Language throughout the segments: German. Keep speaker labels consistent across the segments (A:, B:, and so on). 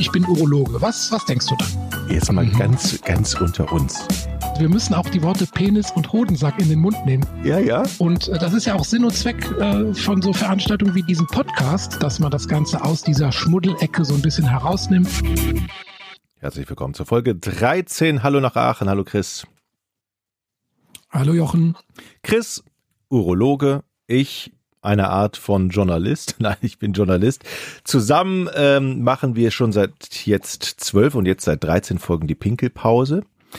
A: ich bin Urologe. Was denkst du da?
B: Jetzt mal ganz unter uns.
A: Wir müssen auch die Worte Penis und Hodensack in den Mund nehmen.
B: Ja.
A: Und das ist ja auch Sinn und Zweck von so Veranstaltungen wie diesem Podcast, dass man das Ganze aus dieser Schmuddelecke so ein bisschen herausnimmt.
B: Herzlich willkommen zur Folge 13. Hallo nach Aachen. Hallo Chris.
A: Hallo Jochen.
B: Chris, Urologe, ich eine Art von Journalist. Nein, ich bin Journalist. Zusammen machen wir schon seit jetzt 12 und jetzt seit 13 Folgen die Pinkelpause.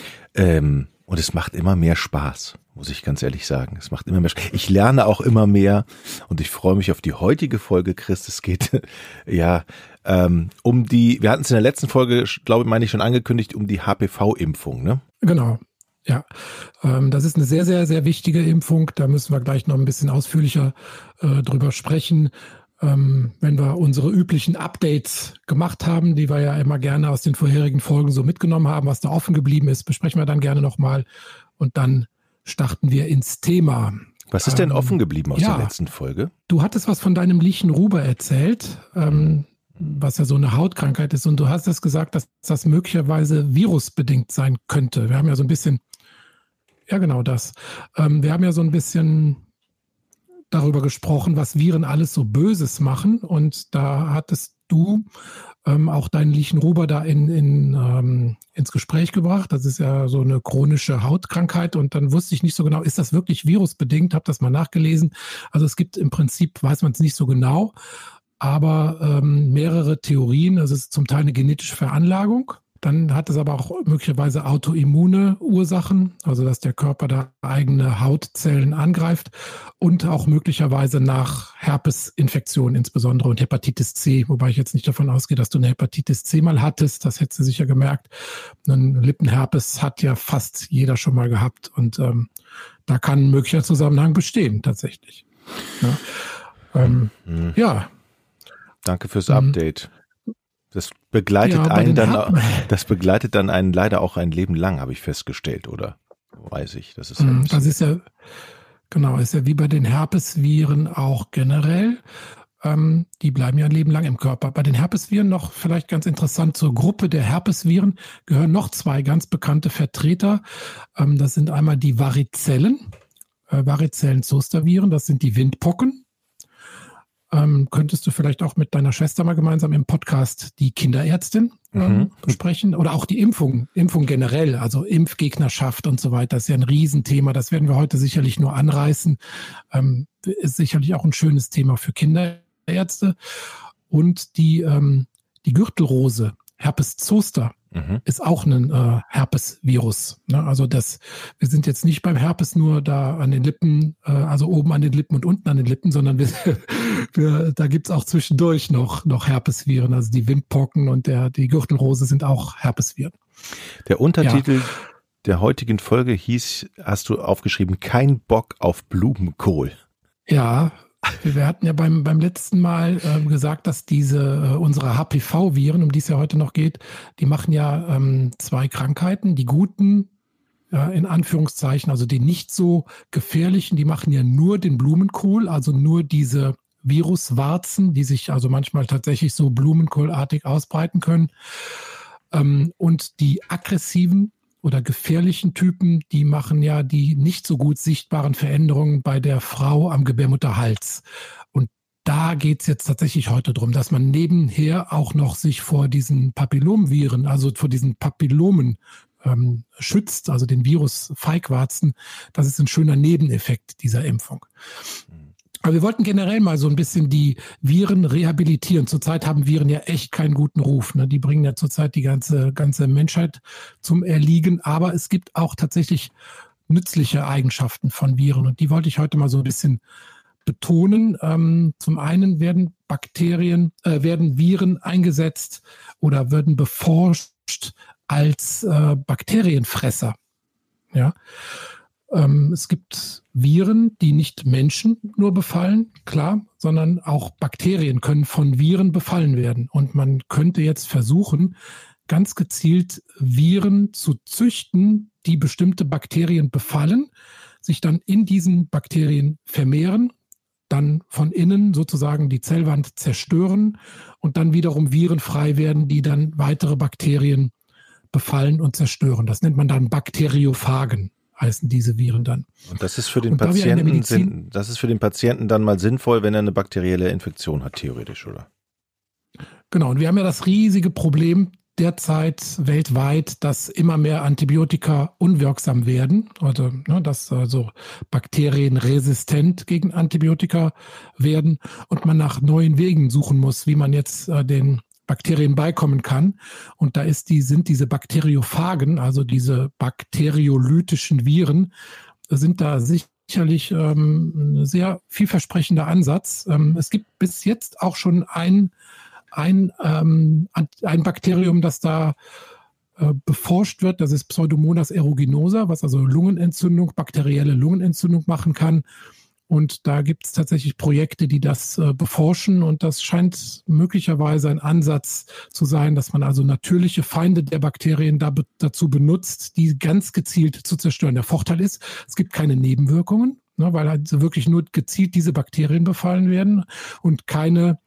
B: Und es macht immer mehr Spaß, muss ich ganz ehrlich sagen. Es macht immer mehr Spaß. Ich lerne auch immer mehr und ich freue mich auf die heutige Folge, Chris. Es geht wir hatten es in der letzten Folge, meine ich schon angekündigt, um die HPV-Impfung, ne?
A: Genau. Ja, das ist eine sehr, sehr, sehr wichtige Impfung. Da müssen wir gleich noch ein bisschen ausführlicher drüber sprechen. Wenn wir unsere üblichen Updates gemacht haben, die wir ja immer gerne aus den vorherigen Folgen so mitgenommen haben, was da offen geblieben ist, besprechen wir dann gerne nochmal und dann starten wir ins Thema.
B: Was ist denn offen geblieben aus der letzten Folge?
A: Du hattest was von deinem Lichenruber erzählt, was ja so eine Hautkrankheit ist, und du hast es gesagt, dass das möglicherweise virusbedingt sein könnte. Wir haben ja so ein bisschen, ja genau das, wir haben ja so ein bisschen darüber gesprochen, was Viren alles so Böses machen, und da hattest du auch deinen Lichenruber da ins Gespräch gebracht. Das ist ja so eine chronische Hautkrankheit, und dann wusste ich nicht so genau, ist das wirklich virusbedingt? Habe das mal nachgelesen. Also es gibt im Prinzip, weiß man es nicht so genau, aber mehrere Theorien. Also es ist zum Teil eine genetische Veranlagung. Dann hat es aber auch möglicherweise autoimmune Ursachen, also dass der Körper da eigene Hautzellen angreift, und auch möglicherweise nach Herpesinfektionen insbesondere und Hepatitis C, wobei ich jetzt nicht davon ausgehe, dass du eine Hepatitis C mal hattest, das hättest du sicher gemerkt. Einen Lippenherpes hat ja fast jeder schon mal gehabt, und da kann ein möglicher Zusammenhang bestehen tatsächlich. Ja.
B: Danke fürs Update. Das begleitet dann einen leider auch ein Leben lang, habe ich festgestellt, oder weiß ich. Das ist
A: ist ja wie bei den Herpesviren auch generell. Die bleiben ja ein Leben lang im Körper. Bei den Herpesviren noch vielleicht ganz interessant, zur Gruppe der Herpesviren gehören noch zwei ganz bekannte Vertreter. Das sind einmal die Varizellen, Varizellen-Zoster-Viren, das sind die Windpocken. Könntest du vielleicht auch mit deiner Schwester mal gemeinsam im Podcast die Kinderärztin besprechen, oder auch die Impfung generell, also Impfgegnerschaft und so weiter, ist ja ein Riesenthema. Das werden wir heute sicherlich nur anreißen. Ist sicherlich auch ein schönes Thema für Kinderärzte. Und die Gürtelrose, Herpes zoster, ist auch ein Herpesvirus. Ne? Also wir sind jetzt nicht beim Herpes nur da an den Lippen, also oben an den Lippen und unten an den Lippen, sondern da gibt's auch zwischendurch noch Herpesviren. Also die Windpocken und die Gürtelrose sind auch Herpesviren.
B: Der Untertitel der heutigen Folge hast du aufgeschrieben, kein Bock auf Blumenkohl.
A: Ja, wir hatten ja beim letzten Mal gesagt, dass unsere HPV-Viren, um die es ja heute noch geht, die machen ja zwei Krankheiten. Die guten, in Anführungszeichen, also die nicht so gefährlichen, die machen ja nur den Blumenkohl, also nur diese Viruswarzen, die sich also manchmal tatsächlich so blumenkohlartig ausbreiten können. Und die aggressiven oder gefährlichen Typen, die machen ja die nicht so gut sichtbaren Veränderungen bei der Frau am Gebärmutterhals. Und da geht's jetzt tatsächlich heute drum, dass man nebenher auch noch sich vor diesen Papillomviren, also vor diesen Papillomen schützt, also den Virus Feigwarzen. Das ist ein schöner Nebeneffekt dieser Impfung. Aber wir wollten generell mal so ein bisschen die Viren rehabilitieren. Zurzeit haben Viren ja echt keinen guten Ruf. Ne? Die bringen ja zurzeit die ganze Menschheit zum Erliegen. Aber es gibt auch tatsächlich nützliche Eigenschaften von Viren. Und die wollte ich heute mal so ein bisschen betonen. Zum einen werden Viren eingesetzt oder werden beforscht als Bakterienfresser. Ja. Es gibt Viren, die nicht Menschen nur befallen, klar, sondern auch Bakterien können von Viren befallen werden. Und man könnte jetzt versuchen, ganz gezielt Viren zu züchten, die bestimmte Bakterien befallen, sich dann in diesen Bakterien vermehren, dann von innen sozusagen die Zellwand zerstören und dann wiederum Viren frei werden, die dann weitere Bakterien befallen und zerstören. Das nennt man dann Bakteriophagen, heißen diese Viren dann.
B: Und das ist für den Patienten, das ist für den Patienten dann mal sinnvoll, wenn er eine bakterielle Infektion hat, theoretisch, oder?
A: Genau, und wir haben ja das riesige Problem derzeit weltweit, dass immer mehr Antibiotika unwirksam werden, also dass also Bakterien resistent gegen Antibiotika werden und man nach neuen Wegen suchen muss, wie man jetzt den Bakterien beikommen kann. Und da sind diese Bakteriophagen, also diese bakteriolytischen Viren, sind da sicherlich ein sehr vielversprechender Ansatz. Es gibt bis jetzt auch schon ein Bakterium, das da beforscht wird, das ist Pseudomonas aeruginosa, was also Lungenentzündung, bakterielle Lungenentzündung machen kann. Und da gibt es tatsächlich Projekte, die das beforschen. Und das scheint möglicherweise ein Ansatz zu sein, dass man also natürliche Feinde der Bakterien dazu benutzt, die ganz gezielt zu zerstören. Der Vorteil ist, es gibt keine Nebenwirkungen, weil also wirklich nur gezielt diese Bakterien befallen werden und kein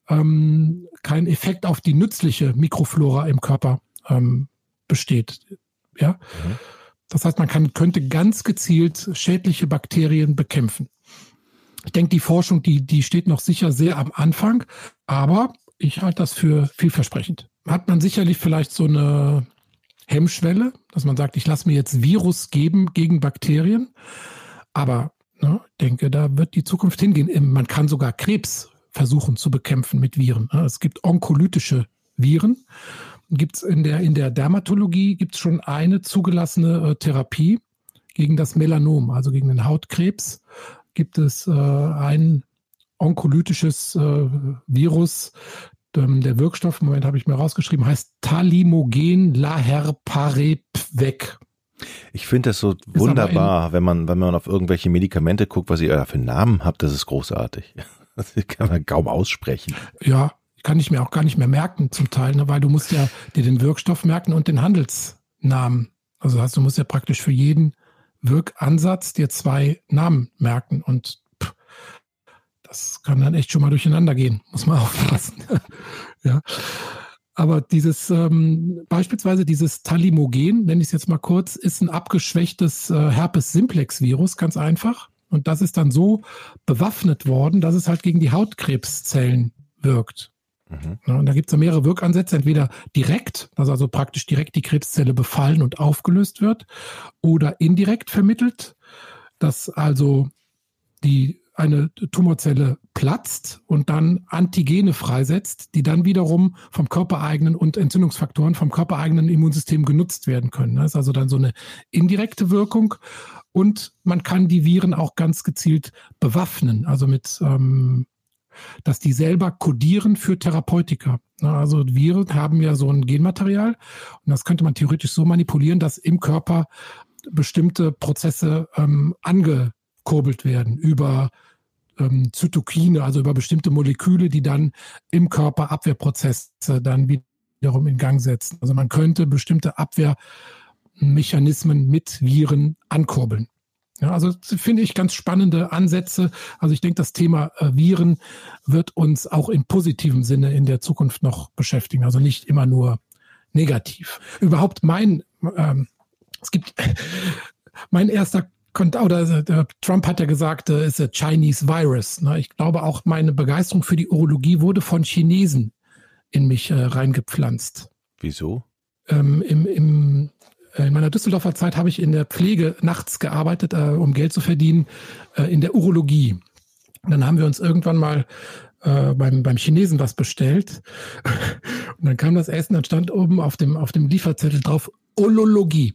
A: Effekt auf die nützliche Mikroflora im Körper besteht. Ja? Mhm. Das heißt, man könnte ganz gezielt schädliche Bakterien bekämpfen. Ich denke, die Forschung, die steht noch sicher sehr am Anfang, aber ich halte das für vielversprechend. Hat man sicherlich vielleicht so eine Hemmschwelle, dass man sagt, ich lasse mir jetzt Virus geben gegen Bakterien, aber ich denke, da wird die Zukunft hingehen. Man kann sogar Krebs versuchen zu bekämpfen mit Viren. Es gibt onkolytische Viren. Gibt's in der Dermatologie gibt's schon eine zugelassene Therapie gegen das Melanom, also gegen den Hautkrebs. Gibt es ein onkolytisches Virus. Der Wirkstoff, Moment, habe ich mir rausgeschrieben, heißt Talimogen Laherparepvec.
B: Ich finde das so wunderbar, wenn man auf irgendwelche Medikamente guckt, was ihr da für einen Namen habt, das ist großartig. Das kann man kaum aussprechen.
A: Ja, kann ich mir auch gar nicht mehr merken zum Teil, weil du musst ja dir den Wirkstoff merken und den Handelsnamen. Also du musst ja praktisch für jeden Wirkansatz dir 2 Namen merken und das kann dann echt schon mal durcheinander gehen. Muss man aufpassen. Ja. Aber beispielsweise dieses Talimogen, nenne ich es jetzt mal kurz, ist ein abgeschwächtes Herpes-Simplex-Virus, ganz einfach. Und das ist dann so bewaffnet worden, dass es halt gegen die Hautkrebszellen wirkt. Mhm. Ja, und da gibt es ja mehrere Wirkansätze, entweder direkt, dass also praktisch direkt die Krebszelle befallen und aufgelöst wird, oder indirekt vermittelt, dass also eine Tumorzelle platzt und dann Antigene freisetzt, die dann wiederum vom körpereigenen und Entzündungsfaktoren vom körpereigenen Immunsystem genutzt werden können. Das ist also dann so eine indirekte Wirkung. Und man kann die Viren auch ganz gezielt bewaffnen, also dass die selber kodieren für Therapeutika. Also Viren haben ja so ein Genmaterial und das könnte man theoretisch so manipulieren, dass im Körper bestimmte Prozesse angekurbelt werden über Zytokine, also über bestimmte Moleküle, die dann im Körper Abwehrprozesse dann wiederum in Gang setzen. Also man könnte bestimmte Abwehrmechanismen mit Viren ankurbeln. Ja, also finde ich ganz spannende Ansätze. Also ich denke, das Thema Viren wird uns auch im positiven Sinne in der Zukunft noch beschäftigen. Also nicht immer nur negativ. Überhaupt mein erster Trump hat ja gesagt, es ist a Chinese Virus. Ich glaube auch, meine Begeisterung für die Urologie wurde von Chinesen in mich reingepflanzt.
B: Wieso?
A: In meiner Düsseldorfer Zeit habe ich in der Pflege nachts gearbeitet, um Geld zu verdienen, in der Urologie. Und dann haben wir uns irgendwann mal beim Chinesen was bestellt. Und dann kam das Essen, dann stand oben auf dem Lieferzettel drauf Urologie.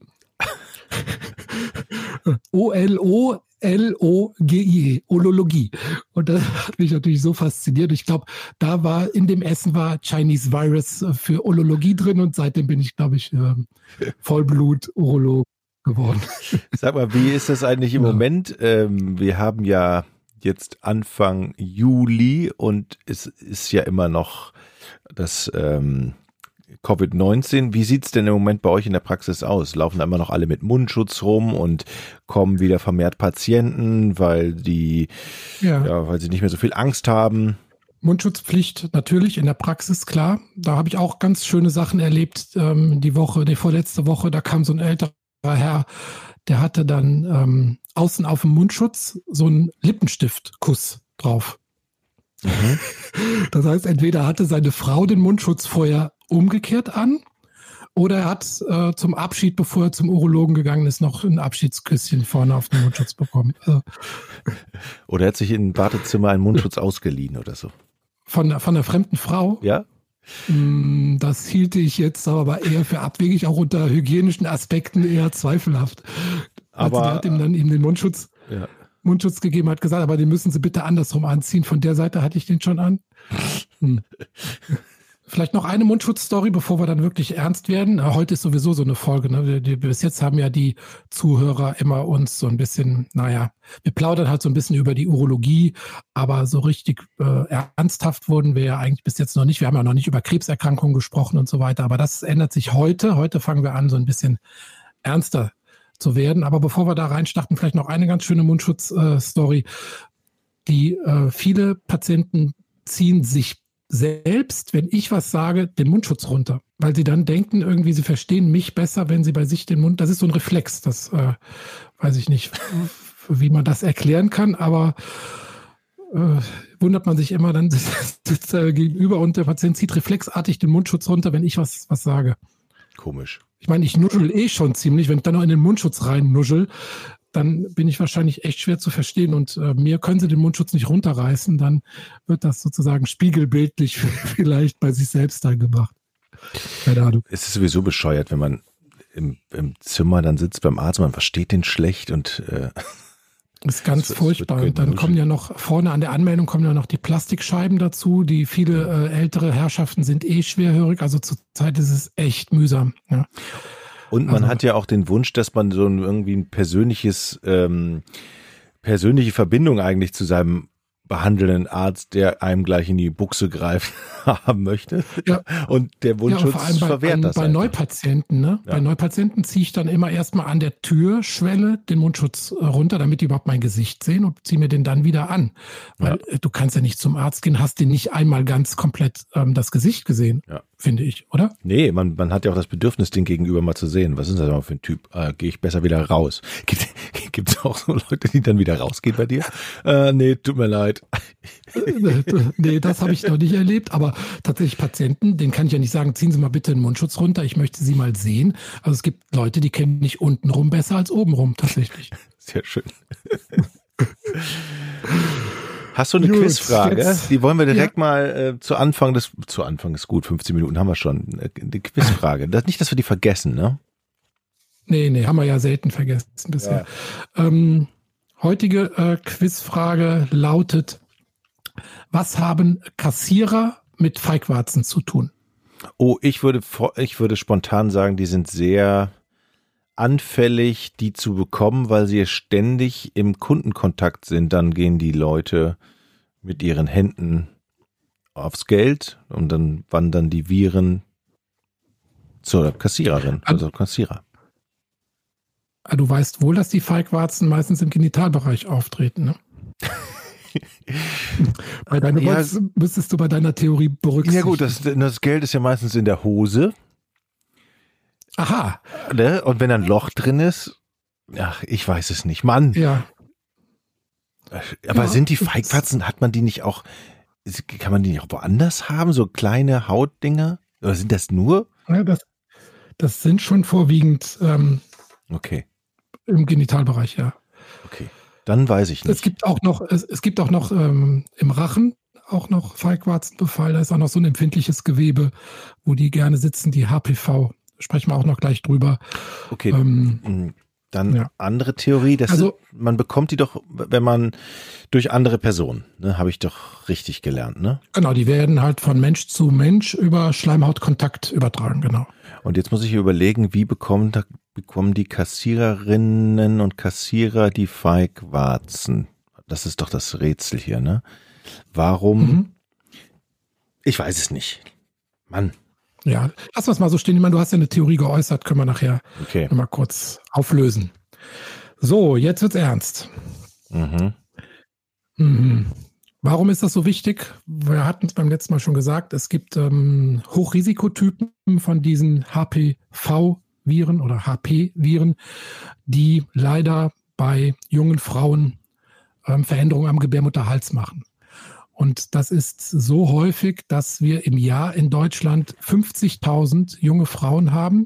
A: O-L-O-L-O-G-I-E, Urologie. Und das hat mich natürlich so fasziniert. Ich glaube, in dem Essen war Chinese Virus für Urologie drin und seitdem bin ich, glaube ich, Vollblut-Urolog geworden.
B: Sag mal, wie ist das eigentlich im Moment? Wir haben ja jetzt Anfang Juli und es ist ja immer noch das Covid-19. Wie sieht's denn im Moment bei euch in der Praxis aus? Laufen da immer noch alle mit Mundschutz rum und kommen wieder vermehrt Patienten, weil weil sie nicht mehr so viel Angst haben?
A: Mundschutzpflicht natürlich in der Praxis, klar. Da habe ich auch ganz schöne Sachen erlebt. Die vorletzte Woche, da kam so ein älterer Herr, der hatte dann außen auf dem Mundschutz so einen Lippenstiftkuss drauf.
B: Mhm.
A: Das heißt, entweder hatte seine Frau den Mundschutz vorher umgekehrt an oder er hat zum Abschied, bevor er zum Urologen gegangen ist, noch ein Abschiedsküsschen vorne auf den Mundschutz bekommen.
B: Oder er hat sich im Badezimmer einen Mundschutz ausgeliehen oder so.
A: Von einer fremden Frau?
B: Ja.
A: Das hielte ich jetzt aber eher für abwegig, auch unter hygienischen Aspekten eher zweifelhaft.
B: Aber
A: die hat ihm dann den Mundschutz gegeben, hat gesagt, aber den müssen Sie bitte andersrum anziehen. Von der Seite hatte ich den schon an. Vielleicht noch eine Mundschutzstory, bevor wir dann wirklich ernst werden. Heute ist sowieso so eine Folge. Ne? Bis jetzt haben ja die Zuhörer immer uns so ein bisschen, wir plaudern halt so ein bisschen über die Urologie, aber so richtig ernsthaft wurden wir ja eigentlich bis jetzt noch nicht. Wir haben ja noch nicht über Krebserkrankungen gesprochen und so weiter, aber das ändert sich heute. Heute fangen wir an, so ein bisschen ernster zu werden. Aber bevor wir da reinstarten, vielleicht noch eine ganz schöne Mundschutz-Story. Viele Patienten ziehen sich selbst, wenn ich was sage, den Mundschutz runter, weil sie dann denken, irgendwie, sie verstehen mich besser, wenn sie bei sich den Mund, das ist so ein Reflex, das weiß ich nicht, wie man das erklären kann, aber wundert man sich immer, dann sitzt er gegenüber und der Patient zieht reflexartig den Mundschutz runter, wenn ich was sage.
B: Komisch.
A: Ich meine, ich nuschel schon ziemlich, wenn ich dann noch in den Mundschutz rein nuschel, dann bin ich wahrscheinlich echt schwer zu verstehen und mir können sie den Mundschutz nicht runterreißen, dann wird das sozusagen spiegelbildlich vielleicht bei sich selbst dann gemacht. Keine Ahnung.
B: Es ist sowieso bescheuert, wenn man im Zimmer dann sitzt beim Arzt, man versteht den schlecht und
A: das ist ganz furchtbar. Und dann kommen ja noch, vorne an der Anmeldung kommen ja noch die Plastikscheiben dazu, die viele ältere Herrschaften sind schwerhörig, also zurzeit ist es echt mühsam. Ja.
B: Und man hat ja auch den Wunsch, dass man so irgendwie ein persönliche Verbindung eigentlich zu seinem behandelnden Arzt, der einem gleich in die Buchse greift, haben möchte. Ja. Und der Wundschutz verwehrt das.
A: Bei Neupatienten, ne? Ja. Bei Neupatienten ziehe ich dann immer erstmal an der Türschwelle den Mundschutz runter, damit die überhaupt mein Gesicht sehen und ziehe mir den dann wieder an. Weil du kannst ja nicht zum Arzt gehen, hast den nicht einmal ganz komplett das Gesicht gesehen, finde ich, oder?
B: Nee, man hat ja auch das Bedürfnis, den Gegenüber mal zu sehen. Was ist das denn für ein Typ? Gehe ich besser wieder raus? Gibt es auch so Leute, die dann wieder rausgehen bei dir? Nee, tut mir leid.
A: Nee, das habe ich noch nicht erlebt, aber tatsächlich Patienten, denen kann ich ja nicht sagen, ziehen Sie mal bitte den Mundschutz runter, ich möchte Sie mal sehen. Also es gibt Leute, die kennen mich untenrum besser als obenrum, tatsächlich.
B: Sehr schön. Hast du eine Quizfrage? Die wollen wir direkt mal zu Anfang ist gut, 15 Minuten haben wir schon. Eine Quizfrage. Nicht, dass wir die vergessen, ne?
A: Nee, haben wir ja selten vergessen bisher. Ja. Heutige Quizfrage lautet: Was haben Kassierer mit Feigwarzen zu tun?
B: Oh, ich würde spontan sagen, die sind sehr anfällig, die zu bekommen, weil sie ständig im Kundenkontakt sind. Dann gehen die Leute mit ihren Händen aufs Geld und dann wandern die Viren zur Kassiererin, also Kassierer.
A: Du weißt wohl, dass die Feigwarzen meistens im Genitalbereich auftreten, ne? Müsstest du bei deiner Theorie berücksichtigen.
B: Ja gut, das Geld ist ja meistens in der Hose.
A: Aha.
B: Ne? Und wenn ein Loch drin ist, ach, ich weiß es nicht. Mann.
A: Ja.
B: Aber sind die Feigwarzen, kann man die nicht auch woanders haben? So kleine Hautdinger? Oder sind das nur?
A: Ja, das sind schon vorwiegend
B: okay.
A: Im Genitalbereich, ja.
B: Okay, dann weiß ich nicht.
A: Es gibt auch noch im Rachen auch noch Feigwarzenbefall. Da ist auch noch so ein empfindliches Gewebe, wo die gerne sitzen, die HPV. Sprechen wir auch noch gleich drüber.
B: Okay, dann andere Theorie, man bekommt die doch, wenn man durch andere Personen, ne, habe ich doch richtig gelernt, ne?
A: Genau, die werden halt von Mensch zu Mensch über Schleimhautkontakt übertragen, genau.
B: Und jetzt muss ich überlegen, wie bekommen die Kassiererinnen und Kassierer die Feigwarzen? Das ist doch das Rätsel hier, ne? Warum? Ich weiß es nicht. Mann.
A: Ja, lass uns mal so stehen. Ich meine, du hast ja eine Theorie geäußert, können wir nachher mal kurz auflösen. So, jetzt wird's ernst. Warum ist das so wichtig? Wir hatten es beim letzten Mal schon gesagt, es gibt Hochrisikotypen von diesen HPV-Viren oder HP-Viren, die leider bei jungen Frauen Veränderungen am Gebärmutterhals machen. Und das ist so häufig, dass wir im Jahr in Deutschland 50.000 junge Frauen haben.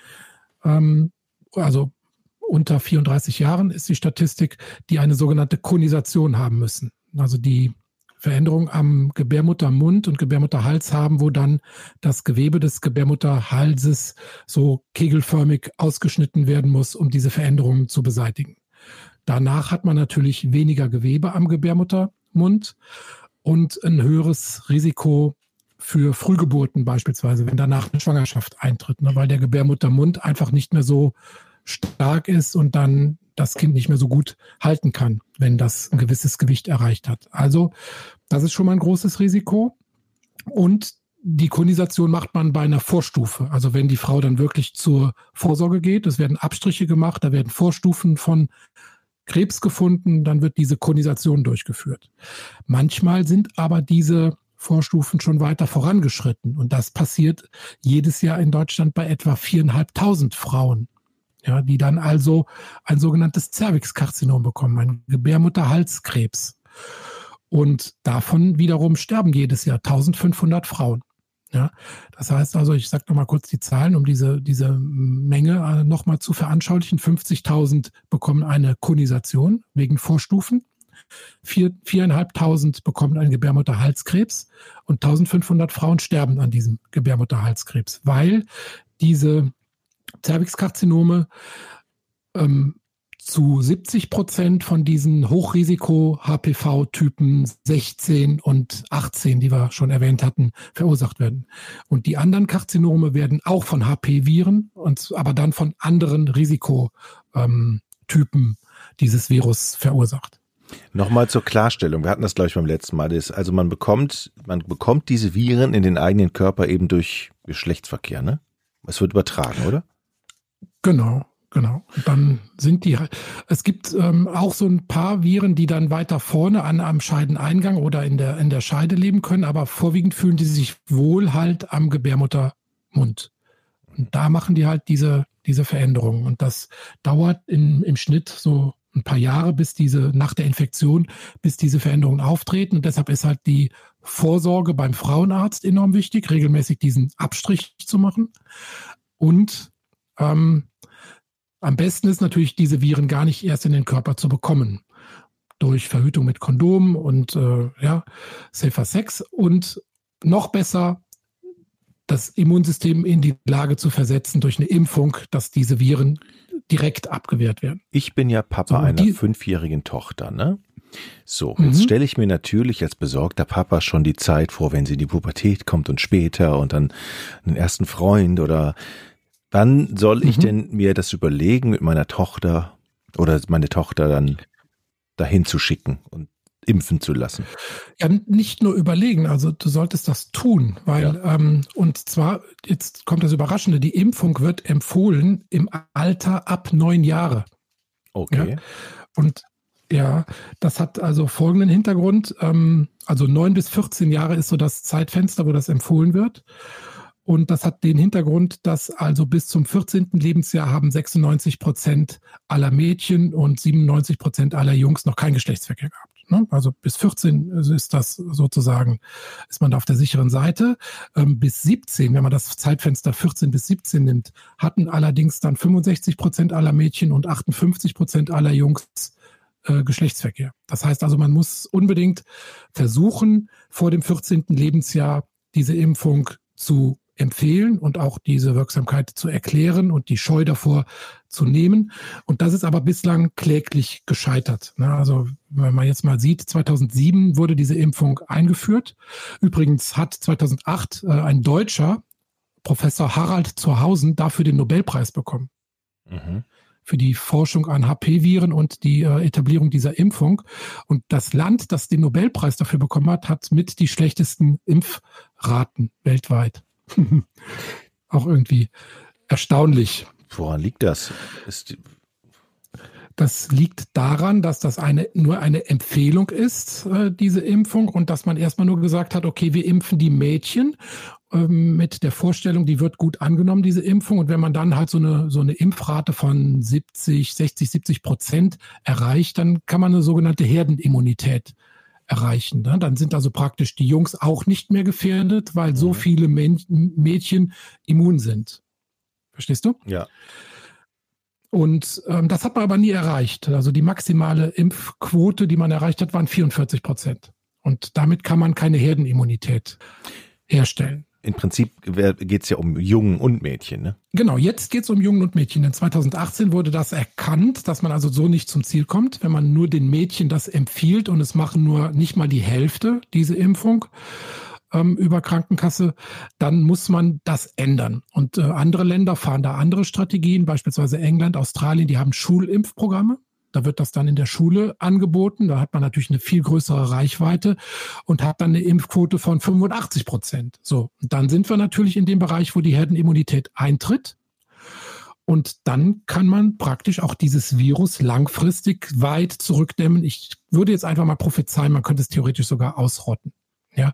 A: Also unter 34 Jahren ist die Statistik, die eine sogenannte Konisation haben müssen. Also die Veränderung am Gebärmuttermund und Gebärmutterhals haben, wo dann das Gewebe des Gebärmutterhalses so kegelförmig ausgeschnitten werden muss, um diese Veränderungen zu beseitigen. Danach hat man natürlich weniger Gewebe am Gebärmuttermund und ein höheres Risiko für Frühgeburten beispielsweise, wenn danach eine Schwangerschaft eintritt, weil der Gebärmuttermund einfach nicht mehr so stark ist und dann das Kind nicht mehr so gut halten kann, wenn das ein gewisses Gewicht erreicht hat. Also das ist schon mal ein großes Risiko. Und die Konisation macht man bei einer Vorstufe. Also wenn die Frau dann wirklich zur Vorsorge geht, es werden Abstriche gemacht, da werden Vorstufen von Krebs gefunden, dann wird diese Konisation durchgeführt. Manchmal sind aber diese Vorstufen schon weiter vorangeschritten. Und das passiert jedes Jahr in Deutschland bei etwa 4.500 Frauen. Ja, die dann also ein sogenanntes Zervixkarzinom bekommen, ein Gebärmutterhalskrebs. Und davon wiederum sterben jedes Jahr 1.500 Frauen. Ja, das heißt also, ich sage nochmal kurz die Zahlen, um diese Menge nochmal zu veranschaulichen. 50.000 bekommen eine Konisation wegen Vorstufen. 4.500 bekommen einen Gebärmutterhalskrebs und 1.500 Frauen sterben an diesem Gebärmutterhalskrebs, weil diese Zervixkarzinome zu 70% von diesen Hochrisiko-HPV-Typen 16 und 18, die wir schon erwähnt hatten, verursacht werden. Und die anderen Karzinome werden auch von HP-Viren, aber dann von anderen Risikotypen dieses Virus verursacht.
B: Nochmal zur Klarstellung, wir hatten das, glaube ich, beim letzten Mal. Also man bekommt diese Viren in den eigenen Körper eben durch Geschlechtsverkehr, ne? Es wird übertragen, oder?
A: Genau. Und dann sind es gibt auch so ein paar Viren, die dann weiter vorne am Scheideneingang oder in der Scheide leben können, aber vorwiegend fühlen die sich wohl halt am Gebärmuttermund. Und da machen die halt diese Veränderungen. Und das dauert im Schnitt so ein paar Jahre nach der Infektion, bis diese Veränderungen auftreten. Und deshalb ist halt die Vorsorge beim Frauenarzt enorm wichtig, regelmäßig diesen Abstrich zu machen. Und am besten ist natürlich, diese Viren gar nicht erst in den Körper zu bekommen. Durch Verhütung mit Kondom und safer Sex. Und noch besser, das Immunsystem in die Lage zu versetzen durch eine Impfung, dass diese Viren direkt abgewehrt werden.
B: Ich bin ja Papa einer 5-jährigen Tochter, ne? So, jetzt stelle ich mir natürlich als besorgter Papa schon die Zeit vor, wenn sie in die Pubertät kommt und später und dann einen ersten Freund oder wann soll ich denn mir das überlegen, mit meiner Tochter oder meine Tochter dann dahin zu schicken und impfen zu lassen?
A: Ja, nicht nur überlegen, also du solltest das tun, weil, und zwar, jetzt kommt das Überraschende, die Impfung wird empfohlen im Alter ab 9 Jahre.
B: Okay.
A: Ja? Und ja, das hat also folgenden Hintergrund, also 9 bis 14 Jahre ist so das Zeitfenster, wo das empfohlen wird. Und das hat den Hintergrund, dass also bis zum 14. Lebensjahr haben 96% aller Mädchen und 97% aller Jungs noch keinen Geschlechtsverkehr gehabt. Ne? Also bis 14 ist das sozusagen, ist man da auf der sicheren Seite. Bis 17, wenn man das Zeitfenster 14 bis 17 nimmt, hatten allerdings dann 65% aller Mädchen und 58% aller Jungs Geschlechtsverkehr. Das heißt also, man muss unbedingt versuchen, vor dem 14. Lebensjahr diese Impfung zu empfehlen und auch diese Wirksamkeit zu erklären und die Scheu davor zu nehmen. Und das ist aber bislang kläglich gescheitert. Also wenn man jetzt mal sieht, 2007 wurde diese Impfung eingeführt. Übrigens hat 2008 ein Deutscher, Professor Harald Zurhausen, dafür den Nobelpreis bekommen. Für die Forschung an HP-Viren und die Etablierung dieser Impfung. Und das Land, das den Nobelpreis dafür bekommen hat, hat mit die schlechtesten Impfraten weltweit. Auch irgendwie erstaunlich.
B: Woran liegt das?
A: Das liegt daran, dass das nur eine Empfehlung ist, diese Impfung, und dass man erstmal nur gesagt hat, okay, wir impfen die Mädchen mit der Vorstellung, die wird gut angenommen, diese Impfung. Und wenn man dann halt so eine Impfrate von 60-70% erreicht, dann kann man eine sogenannte Herdenimmunität erreichen. Ne? Dann sind also praktisch die Jungs auch nicht mehr gefährdet, weil so viele Mädchen immun sind. Verstehst du?
B: Ja.
A: Und das hat man aber nie erreicht. Also die maximale Impfquote, die man erreicht hat, waren 44%. Und damit kann man keine Herdenimmunität herstellen.
B: Im Prinzip geht es ja um Jungen und Mädchen, ne?
A: Genau, jetzt geht es um Jungen und Mädchen. Denn 2018 wurde das erkannt, dass man also so nicht zum Ziel kommt, wenn man nur den Mädchen das empfiehlt, und es machen nur nicht mal die Hälfte diese Impfung über Krankenkasse, dann muss man das ändern. Und andere Länder fahren da andere Strategien, beispielsweise England, Australien, die haben Schulimpfprogramme. Da wird das dann in der Schule angeboten. Da hat man natürlich eine viel größere Reichweite und hat dann eine Impfquote von 85%. So, und dann sind wir natürlich in dem Bereich, wo die Herdenimmunität eintritt. Und dann kann man praktisch auch dieses Virus langfristig weit zurückdämmen. Ich würde jetzt einfach mal prophezeien, man könnte es theoretisch sogar ausrotten. Ja.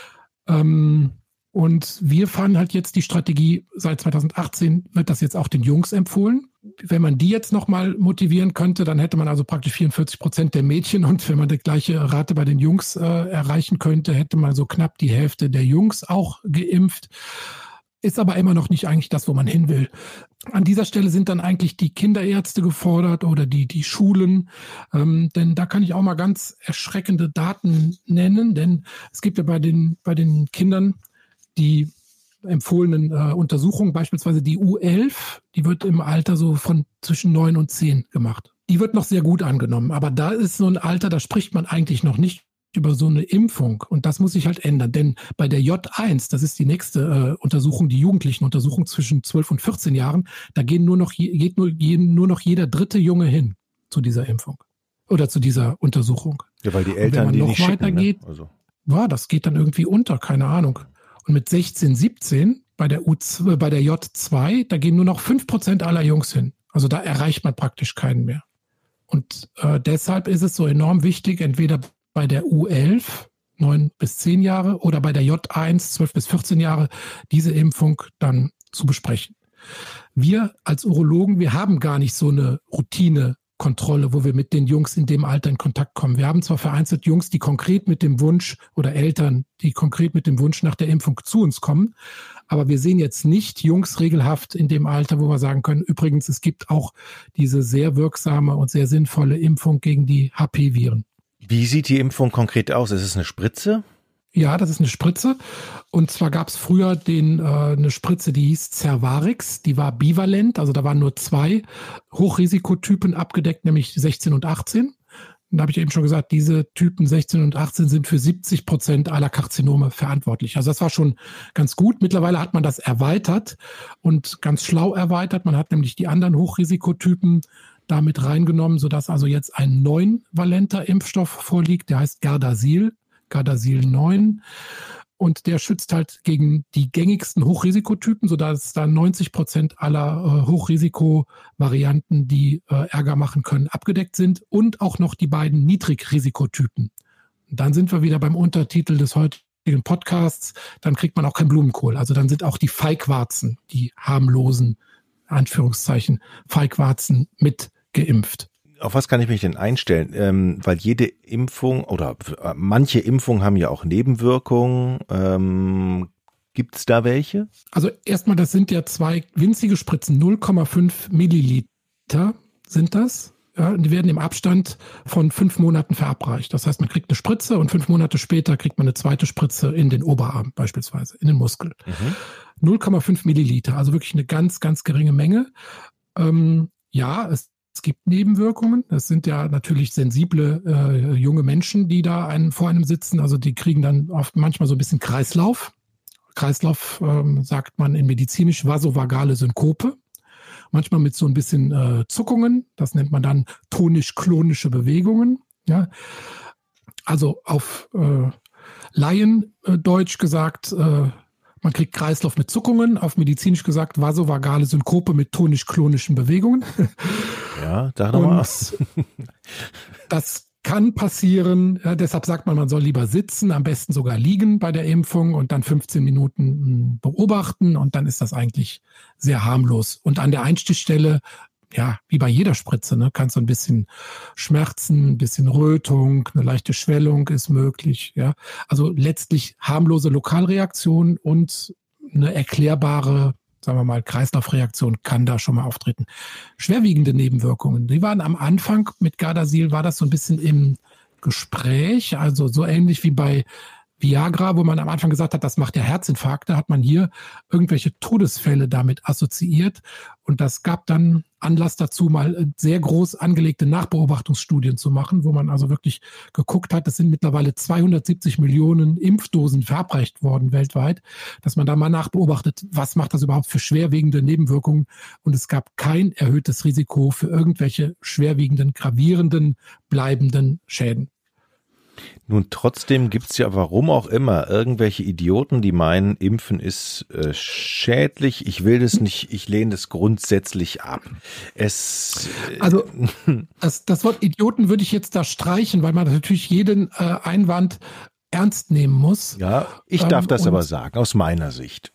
A: Und wir fahren halt jetzt die Strategie, seit 2018 wird das jetzt auch den Jungs empfohlen. Wenn man die jetzt nochmal motivieren könnte, dann hätte man also praktisch 44% der Mädchen, und wenn man die gleiche Rate bei den Jungs erreichen könnte, hätte man so knapp die Hälfte der Jungs auch geimpft. Ist aber immer noch nicht eigentlich das, wo man hin will. An dieser Stelle sind dann eigentlich die Kinderärzte gefordert oder die Schulen, denn da kann ich auch mal ganz erschreckende Daten nennen, denn es gibt ja bei den Kindern die empfohlenen Untersuchungen, beispielsweise die U11, die wird im Alter so von zwischen 9 und 10 gemacht. Die wird noch sehr gut angenommen, aber da ist so ein Alter, da spricht man eigentlich noch nicht über so eine Impfung, und das muss sich halt ändern, denn bei der J1, das ist die nächste Untersuchung, die Jugendlichenuntersuchung zwischen 12 und 14 Jahren, da geht nur noch jeder dritte Junge hin zu dieser Impfung oder zu dieser Untersuchung.
B: Ja, weil die Eltern die nicht schicken, ne? Also.
A: Ja, das geht dann irgendwie unter, keine Ahnung. Und mit 16, 17 bei der J2, da gehen nur noch 5% aller Jungs hin. Also da erreicht man praktisch keinen mehr. Und deshalb ist es so enorm wichtig, entweder bei der U11, 9 bis 10 Jahre, oder bei der J1, 12 bis 14 Jahre, diese Impfung dann zu besprechen. Wir als Urologen, wir haben gar nicht so eine Routinekontrolle, wo wir mit den Jungs in dem Alter in Kontakt kommen. Wir haben zwar vereinzelt Jungs, die konkret mit dem Wunsch, oder Eltern, die konkret mit dem Wunsch nach der Impfung zu uns kommen, aber wir sehen jetzt nicht Jungs regelhaft in dem Alter, wo wir sagen können, übrigens, es gibt auch diese sehr wirksame und sehr sinnvolle Impfung gegen die HP-Viren.
B: Wie sieht die Impfung konkret aus? Ist es eine Spritze?
A: Ja, das ist eine Spritze. Und zwar gab es früher eine Spritze, die hieß Cervarix. Die war bivalent, also da waren nur 2 Hochrisikotypen abgedeckt, nämlich 16 und 18. Und da habe ich eben schon gesagt, diese Typen 16 und 18 sind für 70% aller Karzinome verantwortlich. Also das war schon ganz gut. Mittlerweile hat man das erweitert und ganz schlau erweitert. Man hat nämlich die anderen Hochrisikotypen damit reingenommen, sodass also jetzt ein 9-valenter Impfstoff vorliegt. Der heißt Gardasil 9. Und der schützt halt gegen die gängigsten Hochrisikotypen, sodass da 90% aller Hochrisikovarianten, die Ärger machen können, abgedeckt sind, und auch noch die beiden Niedrigrisikotypen. Und dann sind wir wieder beim Untertitel des heutigen Podcasts. Dann kriegt man auch kein Blumenkohl. Also dann sind auch die Feigwarzen, die harmlosen, Anführungszeichen, Feigwarzen mit geimpft.
B: Auf was kann ich mich denn einstellen? Weil jede Impfung oder manche Impfungen haben ja auch Nebenwirkungen. Gibt es da welche?
A: Also erstmal, das sind ja 2 winzige Spritzen, 0,5 Milliliter sind das. Ja, die werden im Abstand von 5 Monaten verabreicht. Das heißt, man kriegt eine Spritze und 5 Monate später kriegt man eine zweite Spritze in den Oberarm beispielsweise, in den Muskel. 0,5 Milliliter, also wirklich eine ganz, ganz geringe Menge. Ja, es gibt Nebenwirkungen. Das sind ja natürlich sensible junge Menschen, die da vor einem sitzen. Also die kriegen dann oft manchmal so ein bisschen Kreislauf. Kreislauf sagt man in medizinisch vasovagale Synkope. Manchmal mit so ein bisschen Zuckungen. Das nennt man dann tonisch-klonische Bewegungen. Ja? Also auf Laiendeutsch gesagt, man Man kriegt Kreislauf mit Zuckungen, auf medizinisch gesagt vasovagale Synkope mit tonisch-klonischen Bewegungen.
B: Ja, da nochmal.
A: Das kann passieren, deshalb sagt man soll lieber sitzen, am besten sogar liegen bei der Impfung und dann 15 Minuten beobachten und dann ist das eigentlich sehr harmlos. Und an der Einstichstelle, ja, wie bei jeder Spritze, ne, kann so ein bisschen Schmerzen, ein bisschen Rötung, eine leichte Schwellung ist möglich. Ja, also letztlich harmlose Lokalreaktion und eine erklärbare, sagen wir mal, Kreislaufreaktion kann da schon mal auftreten. Schwerwiegende Nebenwirkungen, die waren am Anfang mit Gardasil, war das so ein bisschen im Gespräch, also so ähnlich wie bei Viagra, wo man am Anfang gesagt hat, das macht ja Herzinfarkte, hat man hier irgendwelche Todesfälle damit assoziiert. Und das gab dann Anlass dazu, mal sehr groß angelegte Nachbeobachtungsstudien zu machen, wo man also wirklich geguckt hat, es sind mittlerweile 270 Millionen Impfdosen verabreicht worden weltweit, dass man da mal nachbeobachtet, was macht das überhaupt für schwerwiegende Nebenwirkungen. Und es gab kein erhöhtes Risiko für irgendwelche schwerwiegenden, gravierenden, bleibenden Schäden.
B: Nun, trotzdem gibt's ja, warum auch immer, irgendwelche Idioten, die meinen, Impfen ist schädlich. Ich will das nicht, ich lehne das grundsätzlich ab.
A: Also das Wort Idioten würde ich jetzt da streichen, weil man natürlich jeden Einwand ernst nehmen muss.
B: Ja, ich darf das aber sagen, aus meiner Sicht.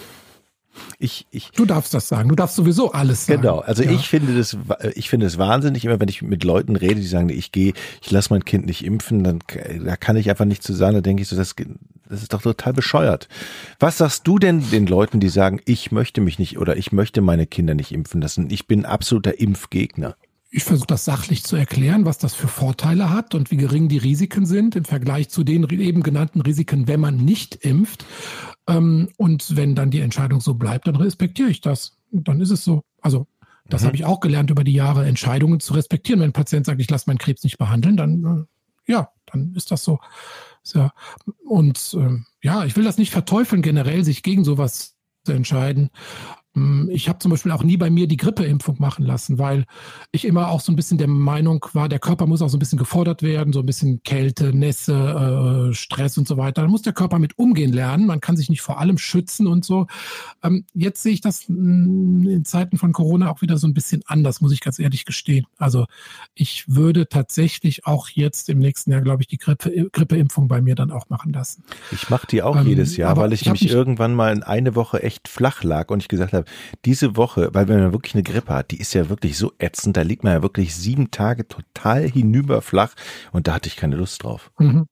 A: Du darfst das sagen, du darfst sowieso alles sagen.
B: Genau, also ja. Ich finde es wahnsinnig, immer wenn ich mit Leuten rede, die sagen, ich lasse mein Kind nicht impfen, da kann ich einfach nichts zu sagen, da denke ich so, das ist doch total bescheuert. Was sagst du denn den Leuten, die sagen, ich möchte mich nicht oder ich möchte meine Kinder nicht impfen lassen, ich bin absoluter Impfgegner?
A: Ich versuche das sachlich zu erklären, was das für Vorteile hat und wie gering die Risiken sind im Vergleich zu den eben genannten Risiken, wenn man nicht impft. Und wenn dann die Entscheidung so bleibt, dann respektiere ich das. Und dann ist es so. Also das habe ich auch gelernt über die Jahre, Entscheidungen zu respektieren. Wenn ein Patient sagt, ich lasse meinen Krebs nicht behandeln, dann dann ist das so. Ja. Und ich will das nicht verteufeln, generell sich gegen sowas zu entscheiden. Ich habe zum Beispiel auch nie bei mir die Grippeimpfung machen lassen, weil ich immer auch so ein bisschen der Meinung war, der Körper muss auch so ein bisschen gefordert werden, so ein bisschen Kälte, Nässe, Stress und so weiter. Da muss der Körper mit umgehen lernen. Man kann sich nicht vor allem schützen und so. Jetzt sehe ich das in Zeiten von Corona auch wieder so ein bisschen anders, muss ich ganz ehrlich gestehen. Also ich würde tatsächlich auch jetzt im nächsten Jahr, glaube ich, die Grippeimpfung bei mir dann auch machen lassen.
B: Ich mache die auch jedes Jahr, weil ich nämlich irgendwann mal in eine Woche echt flach lag und ich gesagt habe, diese Woche, weil wenn man wirklich eine Grippe hat, die ist ja wirklich so ätzend, da liegt man ja wirklich 7 Tage total hinüberflach und da hatte ich keine Lust drauf.
A: Ja,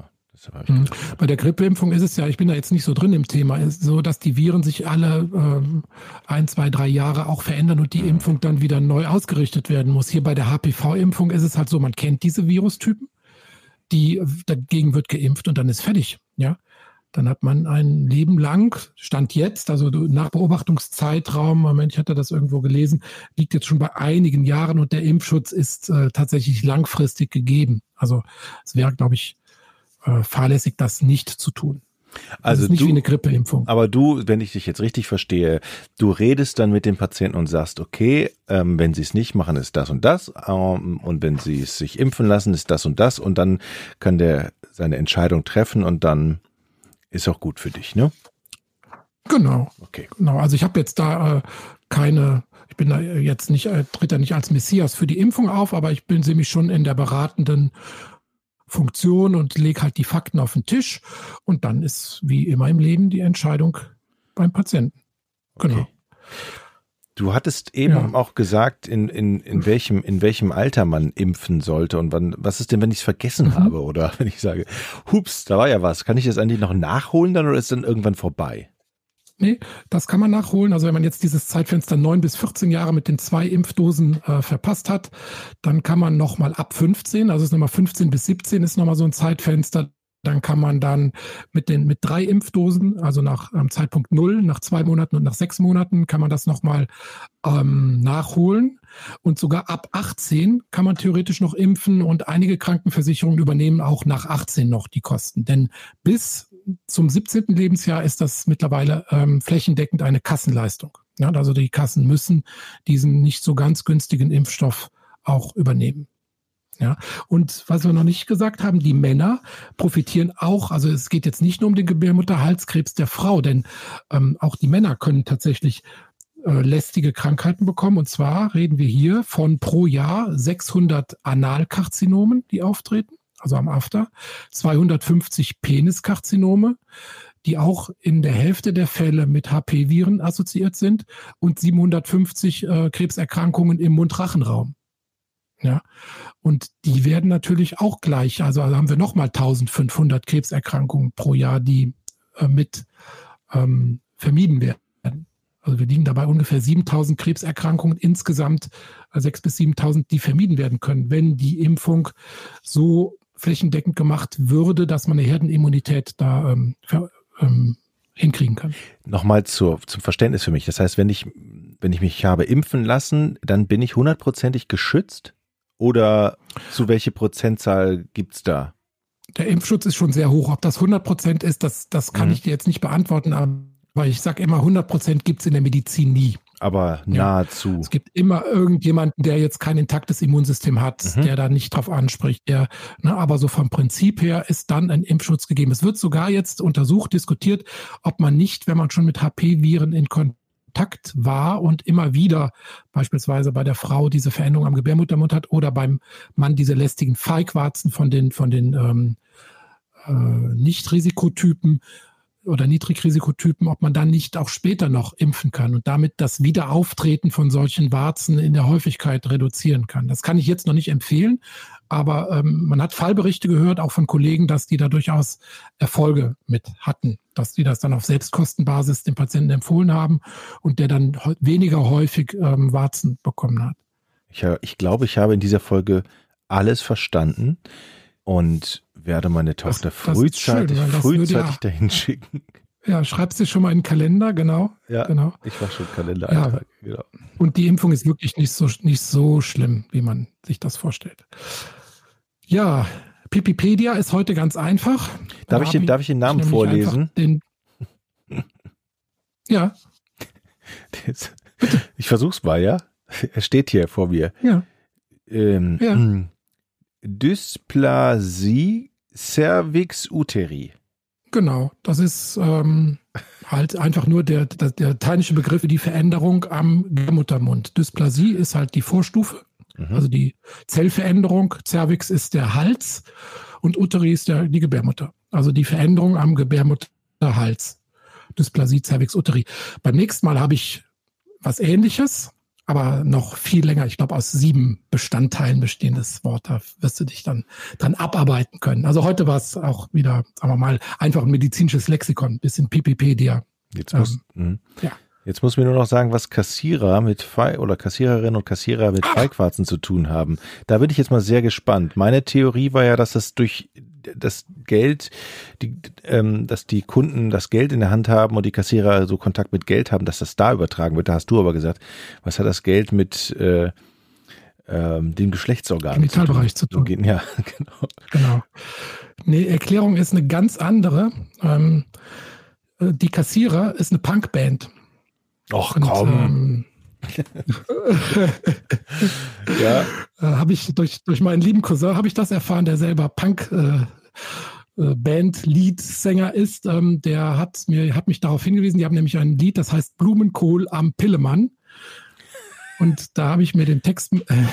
A: bei der Grippeimpfung ist es ja, ich bin da jetzt nicht so drin im Thema, ist so, dass die Viren sich alle 1, 2, 3 Jahre auch verändern und die Impfung dann wieder neu ausgerichtet werden muss. Hier bei der HPV-Impfung ist es halt so, man kennt diese Virustypen, dagegen wird geimpft und dann ist fertig, ja. Dann hat man ein Leben lang, Stand jetzt, also nach Beobachtungszeitraum, Moment, ich hatte das irgendwo gelesen, liegt jetzt schon bei einigen Jahren und der Impfschutz ist tatsächlich langfristig gegeben. Also es wäre, glaube ich, fahrlässig, das nicht zu tun. Also das ist nicht wie eine Grippeimpfung.
B: Aber du, wenn ich dich jetzt richtig verstehe, du redest dann mit dem Patienten und sagst, okay, wenn sie es nicht machen, ist das und das, und wenn sie es sich impfen lassen, ist das und das, und dann kann der seine Entscheidung treffen und dann ist auch gut für dich, ne?
A: Genau.
B: Okay.
A: Genau. Also ich habe jetzt da ich bin da jetzt nicht, tritt da nicht als Messias für die Impfung auf, aber ich sehe mich schon in der beratenden Funktion und lege halt die Fakten auf den Tisch und dann ist wie immer im Leben die Entscheidung beim Patienten. Genau.
B: Okay. Du hattest eben auch gesagt, in welchem Alter man impfen sollte und was ist denn, wenn ich es vergessen habe oder wenn ich sage, hups, da war ja was. Kann ich das eigentlich noch nachholen dann oder ist dann irgendwann vorbei?
A: Nee, das kann man nachholen. Also wenn man jetzt dieses Zeitfenster 9 bis 14 Jahre mit den 2 Impfdosen verpasst hat, dann kann man nochmal ab 15, also ist nochmal 15 bis 17 ist nochmal so ein Zeitfenster. Dann kann man dann mit 3 Impfdosen, also nach Zeitpunkt 0, nach 2 Monaten und nach 6 Monaten kann man das nochmal nachholen. Und sogar ab 18 kann man theoretisch noch impfen und einige Krankenversicherungen übernehmen auch nach 18 noch die Kosten. Denn bis zum 17. Lebensjahr ist das mittlerweile flächendeckend eine Kassenleistung. Ja, also die Kassen müssen diesen nicht so ganz günstigen Impfstoff auch übernehmen. Ja, und was wir noch nicht gesagt haben, die Männer profitieren auch, also es geht jetzt nicht nur um den Gebärmutterhalskrebs der Frau, denn auch die Männer können tatsächlich lästige Krankheiten bekommen. Und zwar reden wir hier von pro Jahr 600 Analkarzinomen, die auftreten, also am After, 250 Peniskarzinome, die auch in der Hälfte der Fälle mit HP-Viren assoziiert sind, und 750 Krebserkrankungen im Mund-Rachen-Raum. Ja, und die werden natürlich auch gleich, also haben wir nochmal 1500 Krebserkrankungen pro Jahr, die mit vermieden werden. Also wir liegen dabei ungefähr 7000 Krebserkrankungen insgesamt, 6.000 bis 7.000, die vermieden werden können, wenn die Impfung so flächendeckend gemacht würde, dass man eine Herdenimmunität da hinkriegen kann.
B: Nochmal zum Verständnis für mich. Das heißt, wenn ich mich habe impfen lassen, dann bin ich 100%ig geschützt? Oder zu welche Prozentzahl gibt's da?
A: Der Impfschutz ist schon sehr hoch. Ob das 100% ist, das kann ich dir jetzt nicht beantworten, aber ich sage immer, 100% gibt's in der Medizin nie.
B: Aber nahezu. Ja.
A: Es gibt immer irgendjemanden, der jetzt kein intaktes Immunsystem hat, der da nicht drauf anspricht. Aber so vom Prinzip her ist dann ein Impfschutz gegeben. Es wird sogar jetzt untersucht, diskutiert, ob man nicht, wenn man schon mit HP-Viren in Kontakt war und immer wieder beispielsweise bei der Frau diese Veränderung am Gebärmuttermund hat oder beim Mann diese lästigen Feigwarzen von den Nicht-Risikotypen oder Niedrigrisikotypen, ob man dann nicht auch später noch impfen kann und damit das Wiederauftreten von solchen Warzen in der Häufigkeit reduzieren kann. Das kann ich jetzt noch nicht empfehlen, aber man hat Fallberichte gehört, auch von Kollegen, dass die da durchaus Erfolge mit hatten, dass die das dann auf Selbstkostenbasis dem Patienten empfohlen haben und der dann weniger häufig Warzen bekommen hat.
B: Ich glaube, ich habe in dieser alles verstanden und werde meine Tochter frühzeitig dahin schicken.
A: Ja, schreibst du schon mal in den Kalender, genau.
B: Ja, genau. Ich mache schon Kalendereintrag. Ja. Genau.
A: Und die Impfung ist wirklich nicht so schlimm, wie man sich das vorstellt. Ja, Pipipedia ist heute ganz einfach.
B: Darf ich den Namen vorlesen?
A: Ja.
B: Ich versuch's mal, ja? Er steht hier vor mir.
A: Ja.
B: Dysplasie cervix uteri.
A: Genau, das ist halt einfach nur der lateinische Begriff für die Veränderung am Gebärmuttermund. Dysplasie ist halt die Vorstufe, also die Zellveränderung. Cervix ist der Hals und Uteri ist die Gebärmutter. Also die Veränderung am Gebärmutterhals. Dysplasie cervix uteri. Beim nächsten Mal habe ich was Ähnliches, aber noch viel länger, ich glaube aus 7 Bestandteilen bestehendes Wort, da wirst du dich dann dran abarbeiten können. Also heute war es auch wieder, sagen wir mal, einfach ein medizinisches Lexikon, bisschen Pipipedia.
B: Jetzt muss mir nur noch sagen, was Kassiererin und Kassierer mit Feigwarzen zu tun haben. Da bin ich jetzt mal sehr gespannt. Meine Theorie war ja, dass das durch das Geld, dass die Kunden das Geld in der Hand haben und die Kassierer so Kontakt mit Geld haben, dass das da übertragen wird. Da hast du aber gesagt, was hat das Geld mit dem Geschlechtsorgan
A: Genitalbereich zu tun?
B: Ja,
A: genau. Nee, Erklärung ist eine ganz andere. Die Kassierer ist eine Punkband.
B: Och, komm.
A: Ja. Habe ich durch meinen lieben Cousin habe ich das erfahren, der selber Punk Band-Leadsänger ist. Der hat mich darauf hingewiesen, die haben nämlich ein Lied, das heißt Blumenkohl am Pillemann. Und da habe ich mir den Text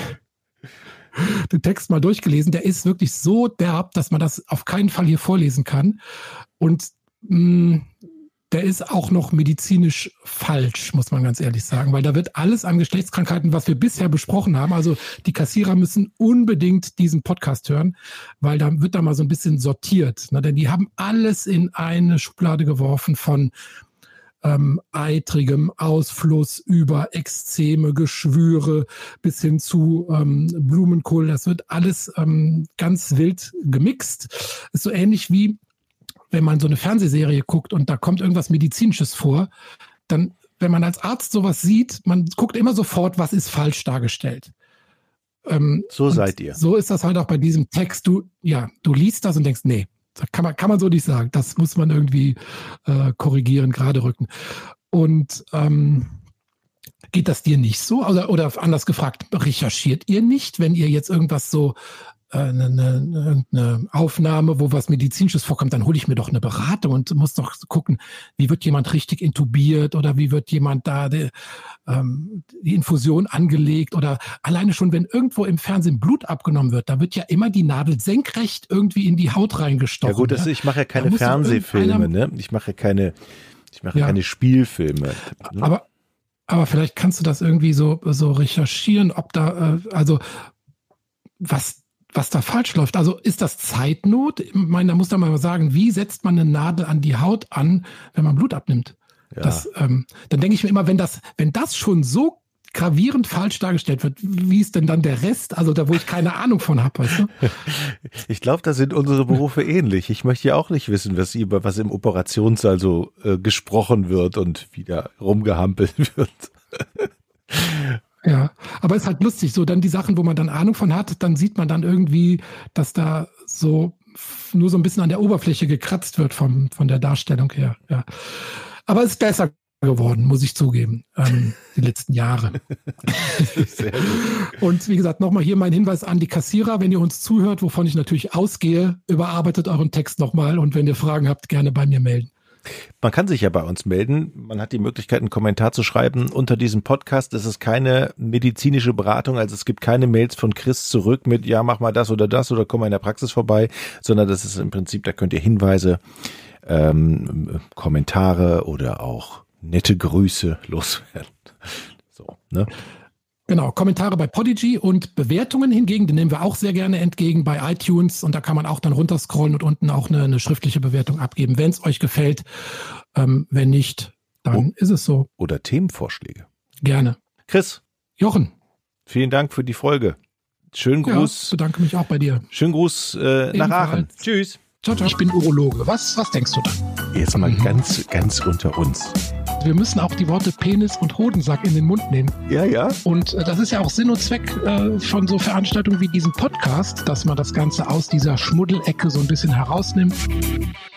A: mal durchgelesen. Der ist wirklich so derb, dass man das auf keinen Fall hier vorlesen kann. Und der ist auch noch medizinisch falsch, muss man ganz ehrlich sagen, weil da wird alles an Geschlechtskrankheiten, was wir bisher besprochen haben, also die Kassierer müssen unbedingt diesen Podcast hören, weil da wird da mal so ein bisschen sortiert, ne? Denn die haben alles in eine Schublade geworfen von eitrigem Ausfluss über Ekzeme, Geschwüre bis hin zu Blumenkohl. Das wird alles ganz wild gemixt. Ist so ähnlich wie wenn man so eine Fernsehserie guckt und da kommt irgendwas Medizinisches vor, dann, wenn man als Arzt sowas sieht, man guckt immer sofort, was ist falsch dargestellt.
B: So seid ihr.
A: So ist das halt auch bei diesem Text. Du liest das und denkst, nee, das kann man so nicht sagen. Das muss man irgendwie korrigieren, gerade rücken. Und Geht das dir nicht so? Oder anders gefragt, recherchiert ihr nicht, wenn ihr jetzt irgendwas so eine Aufnahme, wo was Medizinisches vorkommt, dann hole ich mir doch eine Beratung und muss doch gucken, wie wird jemand richtig intubiert oder wie wird jemand da die Infusion angelegt oder alleine schon, wenn irgendwo im Fernsehen Blut abgenommen wird, da wird ja immer die Nadel senkrecht irgendwie in die Haut reingestochen.
B: Ja gut, ich mache ja keine Fernsehfilme, ne? Ich mache keine Spielfilme. Ne?
A: Aber vielleicht kannst du das irgendwie so recherchieren, ob da, was da falsch läuft. Also ist das Zeitnot? Ich meine, da muss man mal sagen, wie setzt man eine Nadel an die Haut an, wenn man Blut abnimmt? Ja. Dann denke ich mir immer, wenn das schon so gravierend falsch dargestellt wird, wie ist denn dann der Rest? Also da, wo ich keine Ahnung von habe, weißt du?
B: Ich glaube, da sind unsere Berufe ähnlich. Ich möchte ja auch nicht wissen, was im Operationssaal so gesprochen wird und wie da rumgehampelt wird.
A: Ja, aber ist halt lustig, so dann die Sachen, wo man dann Ahnung von hat, dann sieht man dann irgendwie, dass da so nur so ein bisschen an der Oberfläche gekratzt wird von der Darstellung her. Ja. Aber es ist besser geworden, muss ich zugeben, die letzten Jahre.
B: Sehr gut.
A: Und wie gesagt, nochmal hier mein Hinweis an die Kassierer, wenn ihr uns zuhört, wovon ich natürlich ausgehe, überarbeitet euren Text nochmal und wenn ihr Fragen habt, gerne bei mir melden.
B: Man kann sich ja bei uns melden. Man hat die Möglichkeit, einen Kommentar zu schreiben unter diesem Podcast. Es ist keine medizinische Beratung, also es gibt keine Mails von Chris zurück mit, ja, mach mal das oder komm mal in der Praxis vorbei, sondern das ist im Prinzip, da könnt ihr Hinweise, Kommentare oder auch nette Grüße loswerden. So, ne?
A: Genau, Kommentare bei Podigy und Bewertungen hingegen, die nehmen wir auch sehr gerne entgegen bei iTunes und da kann man auch dann runterscrollen und unten auch eine schriftliche Bewertung abgeben, wenn es euch gefällt. Wenn nicht, dann ist es so.
B: Oder Themenvorschläge.
A: Gerne.
B: Chris.
A: Jochen.
B: Vielen Dank für die Folge. Schönen Gruß.
A: Ja, bedanke mich auch bei dir.
B: Schönen Gruß nach Aachen. Tschüss.
A: Ciao, ciao. Ich bin Urologe. Was denkst du da?
B: Jetzt mal ganz unter uns.
A: Wir müssen auch die Worte Penis und Hodensack in den Mund nehmen.
B: Ja, ja.
A: Und das ist ja auch Sinn und Zweck von so Veranstaltungen wie diesem Podcast, dass man das Ganze aus dieser Schmuddelecke so ein bisschen herausnimmt.